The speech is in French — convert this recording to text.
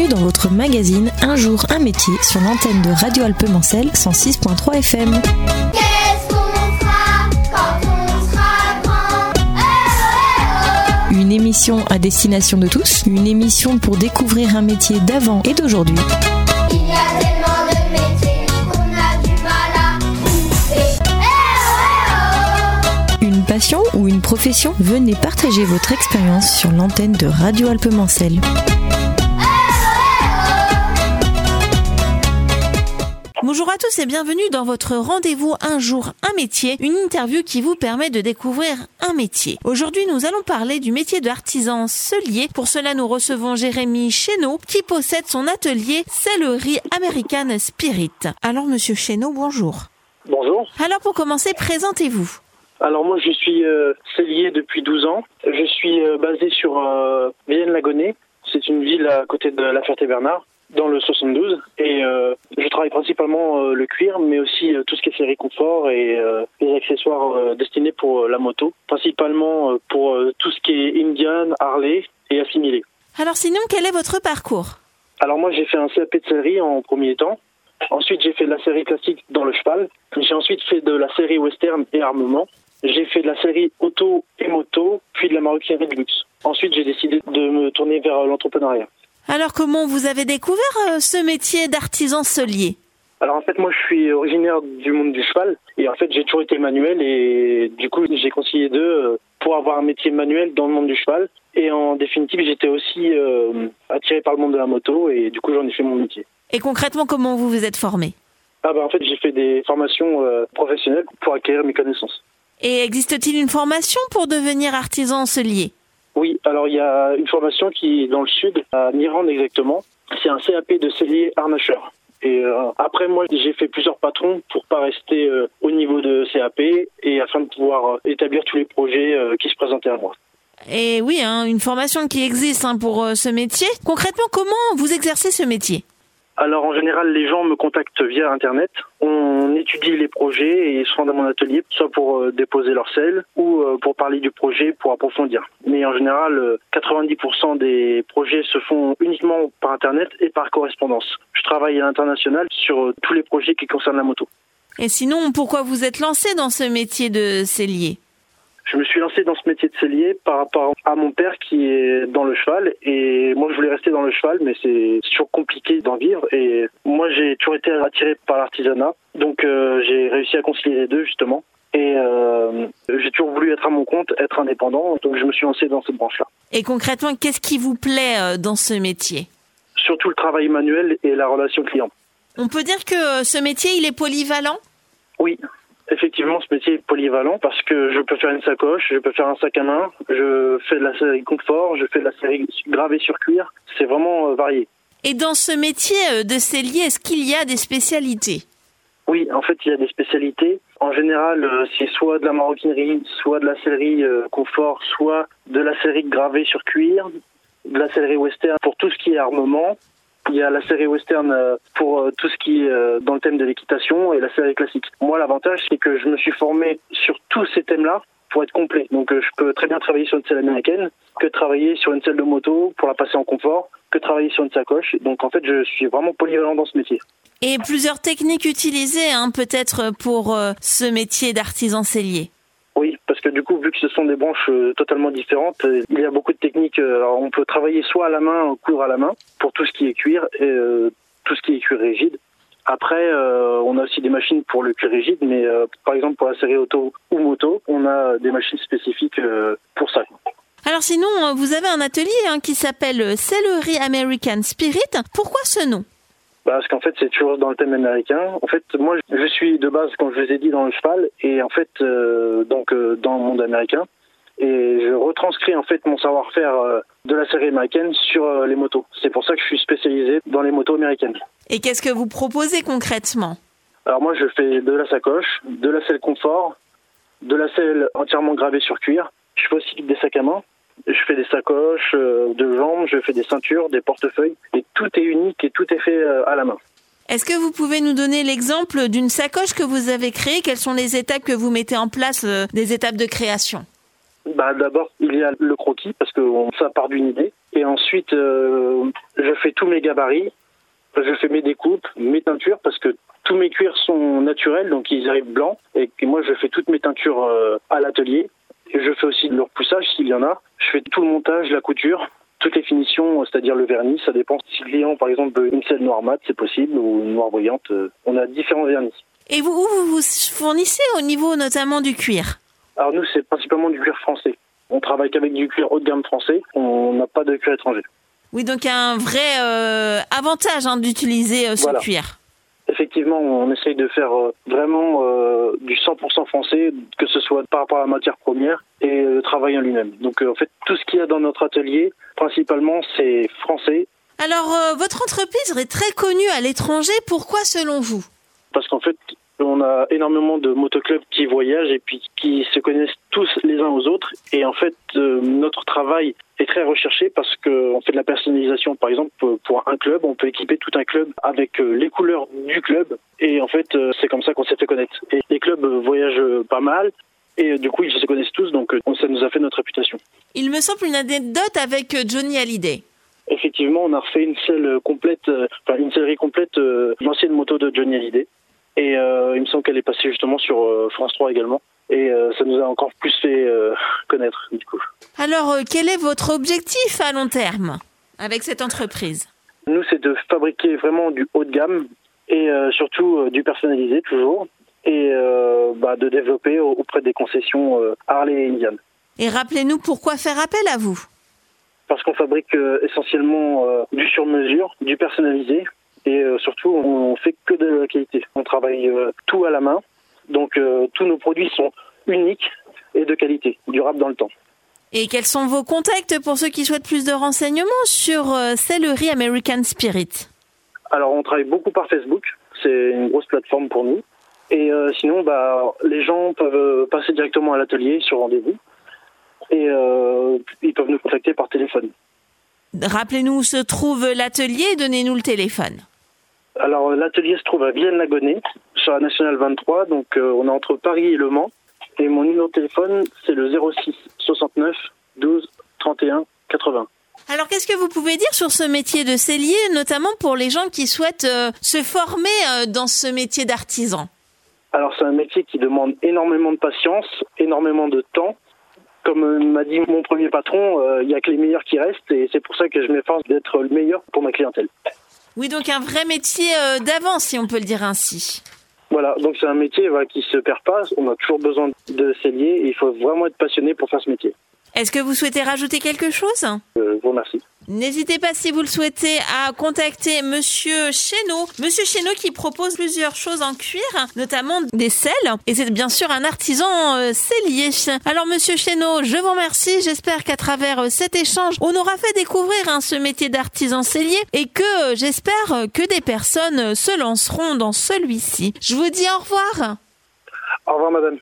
bienvenue dans votre magazine Un jour, un métier sur l'antenne de Radio Alpes-Mancel 106.3 FM. Qu'est-ce qu'on fera quand on sera grand? Une émission à destination de tous, une émission pour découvrir un métier d'avant et d'aujourd'hui. Il y a tellement de métiers qu'on a du mal à trouver. Une passion ou une profession? Venez partager votre expérience sur l'antenne de Radio Alpes-Mancel. Bonjour à tous et bienvenue dans votre rendez-vous Un jour, un métier, une interview qui vous permet de découvrir un métier. Aujourd'hui, nous allons parler du métier d'artisan sellier. Pour cela, nous recevons Jérémy Chénaud qui possède son atelier Sellerie American Spirit. Alors, monsieur Chénaud, bonjour. Bonjour. Alors, pour commencer, présentez-vous. Alors moi je suis sellier depuis 12 ans. Je suis basé sur Vienne-Lagonais. C'est une ville à côté de La Ferté-Bernard, dans le 72. Et je travaille principalement le cuir, mais aussi tout ce qui est série confort et les accessoires destinés pour la moto. Principalement pour tout ce qui est Indian, Harley et assimilé. Alors sinon, quel est votre parcours ? Alors moi j'ai fait un CAP de sellerie en premier temps. Ensuite j'ai fait de la série classique dans le cheval. J'ai ensuite fait de la série western et armement. J'ai fait de la série auto et moto, puis de la maroquinerie de luxe. Ensuite, j'ai décidé de me tourner vers l'entrepreneuriat. Alors, comment vous avez découvert ce métier d'artisan sellier ? Alors en fait, moi, je suis originaire du monde du cheval. Et en fait, j'ai toujours été manuel. Et du coup, j'ai concilié deux pour avoir un métier manuel dans le monde du cheval. Et en définitive, j'étais aussi attiré par le monde de la moto. Et du coup, j'en ai fait mon métier. Et concrètement, comment vous vous êtes formé ? En fait, j'ai fait des formations professionnelles pour acquérir mes connaissances. Et existe-t-il une formation pour devenir artisan sellier ? Oui, alors il y a une formation qui est dans le sud, à Mirande exactement. C'est un CAP de sellier harnacheur. Et après, moi, j'ai fait plusieurs patrons pour pas rester au niveau de CAP et afin de pouvoir établir tous les projets qui se présentaient à moi. Et oui, une formation qui existe pour ce métier. Concrètement, comment vous exercez ce métier ? Alors en général, les gens me contactent via Internet. On étudie les projets et ils se rendent à mon atelier, soit pour déposer leur selle ou pour parler du projet, pour approfondir. Mais en général, 90% des projets se font uniquement par Internet et par correspondance. Je travaille à l'international sur tous les projets qui concernent la moto. Et sinon, pourquoi vous êtes lancé dans ce métier de sellier ? Je me suis lancé dans ce métier de sellier par rapport à mon père qui est dans le cheval et moi je voulais rester dans le cheval mais c'est toujours compliqué d'en vivre et moi j'ai toujours été attiré par l'artisanat donc j'ai réussi à concilier les deux justement et j'ai toujours voulu être à mon compte, être indépendant donc je me suis lancé dans cette branche-là. Et concrètement, qu'est-ce qui vous plaît dans ce métier ? Surtout le travail manuel et la relation client. On peut dire que ce métier il est polyvalent ? Oui. Effectivement, ce métier est polyvalent parce que je peux faire une sacoche, je peux faire un sac à main, je fais de la série confort, je fais de la série gravée sur cuir. C'est vraiment varié. Et dans ce métier de sellier, est-ce qu'il y a des spécialités ? Oui, en fait, il y a des spécialités. En général, c'est soit de la maroquinerie, soit de la sellerie confort, soit de la série gravée sur cuir, de la sellerie western pour tout ce qui est armement. Il y a la série western pour tout ce qui est dans le thème de l'équitation et la série classique. Moi, l'avantage, c'est que je me suis formé sur tous ces thèmes-là pour être complet. Donc, je peux très bien travailler sur une selle américaine, que travailler sur une selle de moto pour la passer en confort, que travailler sur une sacoche. Donc, en fait, je suis vraiment polyvalent dans ce métier. Et plusieurs techniques utilisées, peut-être, pour ce métier d'artisan sellier. Oui, parce que du coup, vu que ce sont des branches totalement différentes, il y a beaucoup de techniques. Alors, on peut travailler soit à la main, coudre à la main, pour tout ce qui est cuir et tout ce qui est cuir rigide. Après, on a aussi des machines pour le cuir rigide, mais par exemple pour la série auto ou moto, on a des machines spécifiques pour ça. Alors sinon, vous avez un atelier qui s'appelle Sellerie American Spirit. Pourquoi ce nom ? Parce qu'en fait, c'est toujours dans le thème américain. En fait, moi, je suis de base, comme je vous ai dit, dans le cheval, et en fait, dans le monde américain. Et je retranscris en fait mon savoir-faire de la série américaine sur les motos. C'est pour ça que je suis spécialisé dans les motos américaines. Et qu'est-ce que vous proposez concrètement ? Alors moi, je fais de la sacoche, de la selle confort, de la selle entièrement gravée sur cuir. Je fais aussi des sacs à main. Je fais des sacoches de jambes, je fais des ceintures, des portefeuilles. Et tout est unique et tout est fait à la main. Est-ce que vous pouvez nous donner l'exemple d'une sacoche que vous avez créée ? Quelles sont les étapes que vous mettez en place, des étapes de création ? D'abord, il y a le croquis, parce que ça part d'une idée. Et ensuite, je fais tous mes gabarits, je fais mes découpes, mes teintures, parce que tous mes cuirs sont naturels, donc ils arrivent blancs. Et moi, je fais toutes mes teintures à l'atelier. Et je fais aussi de leur poussage, s'il y en a. Je fais tout le montage, la couture, toutes les finitions, c'est-à-dire le vernis. Ça dépend. Si le client, par exemple, veut une selle noire mat, c'est possible, ou une noire brillante. On a différents vernis. Et où vous fournissez au niveau notamment du cuir? Alors nous, c'est principalement du cuir français. On travaille qu'avec du cuir haut de gamme français. On n'a pas de cuir étranger. Oui, donc il y a un vrai avantage d'utiliser ce cuir. Effectivement, on essaye de faire vraiment du 100% français, que ce soit par rapport à la matière première et le travail en lui-même. Donc en fait, tout ce qu'il y a dans notre atelier, principalement, c'est français. Alors, votre entreprise est très connue à l'étranger. Pourquoi selon vous? Parce qu'en fait, on a énormément de motoclubs qui voyagent et puis qui se connaissent tous les uns aux autres. Et en fait, notre travail est très recherché parce qu'on fait de la personnalisation. Par exemple, pour un club, on peut équiper tout un club avec les couleurs du club. Et en fait, c'est comme ça qu'on s'est fait connaître. Et les clubs voyagent pas mal. Et du coup, ils se connaissent tous. Donc, ça nous a fait notre réputation. Il me semble une anecdote avec Johnny Hallyday. Effectivement, on a refait une sellerie complète, l'ancienne moto de Johnny Hallyday. Et il me semble qu'elle est passée justement sur France 3 également. Et ça nous a encore plus fait connaître, du coup. Alors, quel est votre objectif à long terme avec cette entreprise? Nous, c'est de fabriquer vraiment du haut de gamme et surtout du personnalisé toujours. Et de développer auprès des concessions Harley et Indian. Et rappelez-nous pourquoi faire appel à vous? Parce qu'on fabrique essentiellement du sur-mesure, du personnalisé. Et surtout, on fait que de la qualité. On travaille tout à la main. Donc, tous nos produits sont uniques et de qualité, durables dans le temps. Et quels sont vos contacts pour ceux qui souhaitent plus de renseignements sur Sellerie American Spirit? Alors, on travaille beaucoup par Facebook. C'est une grosse plateforme pour nous. Et sinon, les gens peuvent passer directement à l'atelier sur rendez-vous. Et ils peuvent nous contacter par téléphone. Rappelez-nous où se trouve l'atelier et donnez-nous le téléphone. Alors, l'atelier se trouve à Vienne-la-Gonée, sur la Nationale 23. Donc, on est entre Paris et Le Mans. Et mon numéro de téléphone, c'est le 06 69 12 31 80. Alors, qu'est-ce que vous pouvez dire sur ce métier de sellier, notamment pour les gens qui souhaitent se former dans ce métier d'artisan? Alors, c'est un métier qui demande énormément de patience, énormément de temps. Comme m'a dit mon premier patron, il n'y a que les meilleurs qui restent et c'est pour ça que je m'efforce d'être le meilleur pour ma clientèle. Oui, donc un vrai métier d'avance, si on peut le dire ainsi. Voilà, donc c'est un métier qui se perd pas. On a toujours besoin de sellier et il faut vraiment être passionné pour faire ce métier. Est-ce que vous souhaitez rajouter quelque chose? Je vous remercie. N'hésitez pas, si vous le souhaitez, à contacter Monsieur Chénaud. Monsieur Chénaud qui propose plusieurs choses en cuir, notamment des selles. Et c'est bien sûr un artisan sellier. Alors Monsieur Chénaud, je vous remercie. J'espère qu'à travers cet échange, on aura fait découvrir ce métier d'artisan sellier et que j'espère que des personnes se lanceront dans celui-ci. Je vous dis au revoir. Au revoir madame.